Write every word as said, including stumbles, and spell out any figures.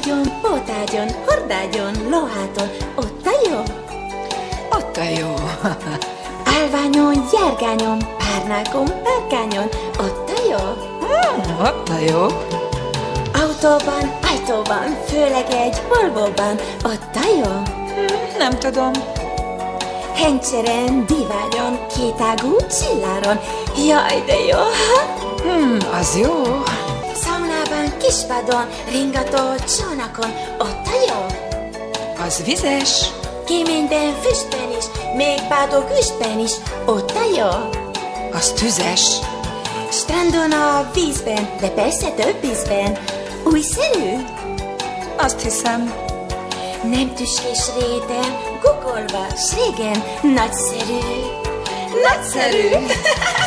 ágyon, pótágyon, hordágyon, lóháton, ott a jó. Ott a jó. Állványon, járgányon, párnákon, párkányon, ott a jó. Hmm, ott a jó. Autóban, ajtóban, főleg egy Volvóban, ott a jó. Hmm, nem tudom. Hencseren, divágyon, kétágú csilláron, jaj, de jó. Hmm, az jó. Szaunában, kispadon, ringató csónakon, ott a jó. Az vizes. Kéményben, füstben is, még bádó güstben is, ott a jó. Az tüzes. Strandon a vízben, de persze több ízben, újszerű. Azt hiszem. Nem tüskés réten, gugolva, s régen, nagyszerű. Nagyszerű.